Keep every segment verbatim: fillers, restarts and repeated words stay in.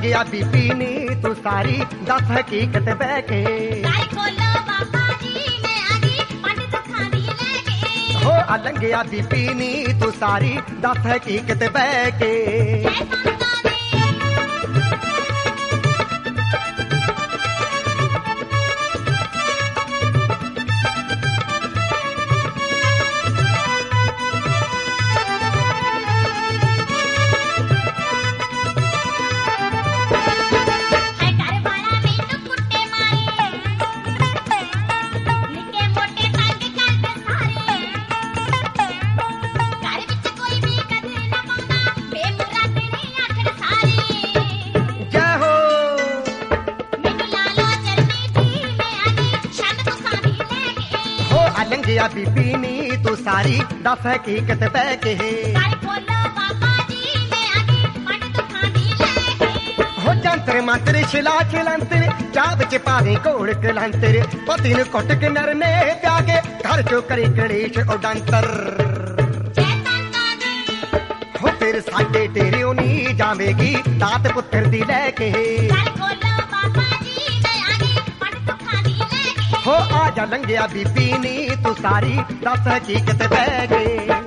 ਲੰਘਿਆ ਬੀਬੀ ਨੀ ਤੂੰ ਸਾਰੀ ਦੱਸ ਹਕੀਕਤ ਬਹਿ ਕੇ ਦਾਈ ਖੋਲੋ ਬਾਬਾ ਜੀ ਮੈਂ ਆ ਗਈ ਪੰਜ ਦੁੱਖਾਂ ਦੀ ਲੈ ਕੇ ਹੋ ਆ ਲੰਘਿਆ ਬੀਬੀ ਨੀ ਤੂੰ ਸਾਰੀ ਦੱਸ ਹਕੀਕਤ ਬਹਿ ਕੇ ਜੈ ਸੰਤਾਂ ਦੀ ਲੰਘਿਆ ਬੀਬੀ ਨੀ ਤੂੰ ਸਾਰੀ ਦੱਸ ਹਕੀਕਤ ਬਹਿ ਕੇ ਦਾਈ ਖੋਲੋ ਬਾਬਾ ਜੀ ਮੈਂ ਆ ਗਈ ਪੰਜ ਦੁੱਖਾਂ ਦੀ ਲੈ ਕੇ ਹੋ ਜੰਤਰ ਮੰਤਰ ਛਿਲਾ ਛਿਲੰਤਰ ਚਾਹ ਵਿੱਚ ਪਾਣੀ ਘੋਲ ਕਲੰਤਰ ਪਤੀ ਨੂੰ ਕੁੱਟ ਕੇ ਨਰਨੇ ਪਿਆ ਕੇ ਘਰ ਚੋਂ ਕਰੀ ਗਣੇਸ਼ ਉਡੰਤਰ ਜੈ ਸੰਤਾਂ ਦੀ ਹੋ ਫਿਰ ਸਾਡੇ ਤੇਰਿਓ ਨੀ ਜਾਵੇਗੀ ਦਾਤ ਪੁੱਤਰ ਦੀ ਲੈ ਕੇ ਦਾਈ ਖੋਲੋ ਬਾਬਾ ਜੀ ਮੈਂ ਆ ਗਈ ਪੰਜ ਦੁੱਖਾਂ ਦੀ ਲੈ ਕੇ ਹੋ ਆ ਜਾ ਲੰਘਿਆ ਬੀਬੀ ਨੀ ਤੂੰ ਸਾਰੀ ਦੱਸ ਹਕੀਕਤ ਬਹਿ ਕੇ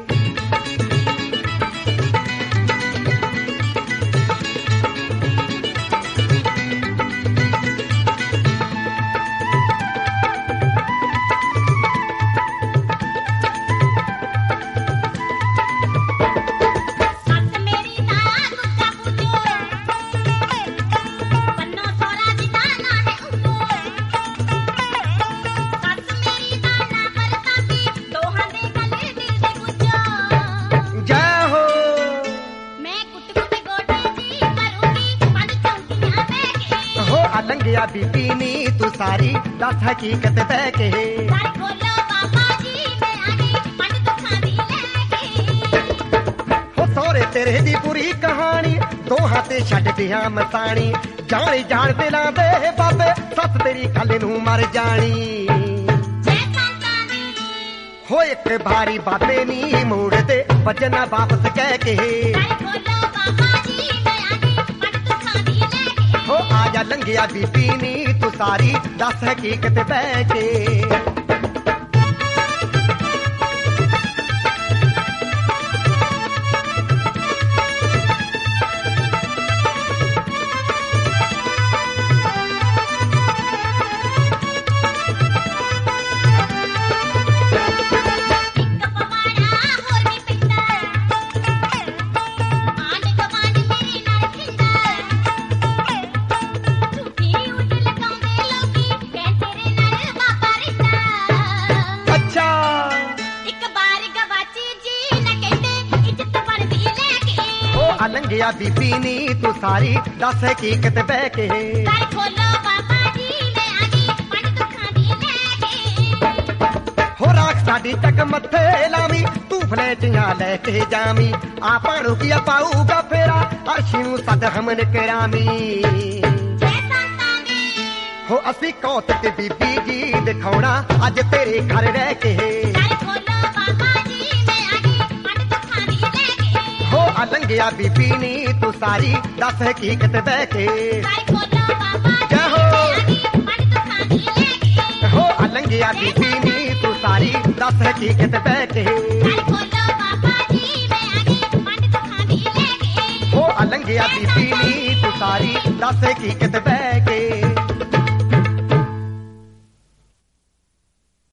ਲੰਘਿਆ ਬੀਬੀ ਨੀ ਤੂੰ ਸਾਰੀ ਦੱਸ ਹਕੀਕਤ ਬਹਿ ਕੇ ਦਾਈ ਖੋਲੋ ਬਾਬਾ ਜੀ ਮੈਂ ਆ ਗਈ ਪੰਜ ਦੁੱਖਾਂ ਦੀ ਲੈ ਕੇ ਹੋ ਸੋਹਰੇ ਤੇਰੇ ਦੀ ਪੂਰੀ ਕਹਾਣੀ ਦੋਹਾਂ ਤੇ ਛੱਡ ਦਿਆਂ ਮਸਾਣੀ ਜਾਣੀ ਜਾਣ ਤੇ ਲਾਂਦੇ ਬਾਬੇ ਸੱਸ ਤੇਰੀ ਕੱਲ ਨੂੰ ਮਰ ਜਾਣੀ ਜੈ ਸੰਤਾਂ ਦੀ ਹੋ ਇੱਕ ਭਾਰੀ ਬਾਬੇ ਨੀ ਮੋੜਦੇ ਵਜਨਾ ਵਾਪਸ ਕਹਿ ਕੇ ਦਾਈ ਖੋਲੋ ਬਾਬਾ ਜੀ ਮੈਂ ਆ ਗਈ ਪੰਜ ਦੁੱਖਾਂ ਦੀ ਲੈ ਕੇ ਹੋ ਆ ਜਾ ਲੰਘਿਆ ਬੀਬੀ ਨੀ ਤੂੰ ਸਾਰੀ ਦੱਸ ਹਕੀਕਤ ਬਹਿ ਕੇ ਲੰਘਿਆ ਬੀਬੀ ਨੀ ਤੂੰ ਸਾਰੀ ਦੱਸ ਹਕੀਕਤ ਬਹਿ ਕੇ ਦਾਈ ਖੋਲੋ ਬਾਬਾ ਜੀ ਮੈਂ ਆ ਗਈ ਪੰਜ ਦੁੱਖਾਂ ਦੀ ਲੈ ਕੇ ਹੋ ਰਾਖ ਸਾਡੀ ਤੱਕ ਮੱਥੇ ਲਾਵੀਂ ਤੂੰ ਫਲੇਟੀਆਂ ਲੈ ਕੇ ਜਾਵੀਂ ਆਪਾਂ ਨੂੰ ਕੀ ਪਾਊਗਾ ਫੇਰਾ ਅਰਸ਼ੀ ਨੂੰ ਸਦ ਹਮਨ ਕਰਾਵੀਂ ਜੈ ਸੰਤਾਂ ਦੀ ਹੋ ਅਸੀਂ ਕੌਤਕ ਬੀਬੀ ਜੀ ਦਿਖਾਉਣਾ ਅੱਜ ਤੇਰੇ ਘਰ ਰਹਿ ਕੇ ਦਾਈ ਖੋਲੋ ਬਾਬਾ ਜੀ ਮੈਂ ਆ ਗਈ ਪੰਜ ਦੁੱਖਾਂ ਦੀ ਲੈ ਕੇ ਹੋ ਆ ਲੰਘਿਆ ਬੀਬੀ ਨੀ ਤੂੰ ਸਾਰੀ ਦੱਸ ਹਕੀਕਤ ਬਹਿ ਕੇ ਦਾਈ ਖੋਲੋ ਬਾਬਾ ਜੀ ਜੈ ਹੋ। ਮੈਂ ਆ ਗਈ ਪੰਜ ਦੁੱਖਾਂ ਦੀ ਲੈ ਕੇ ਹੋ ਆ ਲੰਘਿਆ ਬੀਬੀ ਨੀ ਤੂੰ ਸਾਰੀ ਦੱਸ ਹਕੀਕਤ ਬਹਿ ਕੇ ਦਾਈ ਖੋਲੋ ਬਾਬਾ ਜੀ ਮੈਂ ਆ ਗਈ ਪੰਜ ਦੁੱਖਾਂ ਦੀ ਲੈ ਕੇ ਹੋ ਆ ਲੰਘਿਆ ਬੀਬੀ ਨੀ ਤੂੰ ਸਾਰੀ ਦੱਸ ਹਕੀਕਤ ਬਹਿ ਕੇ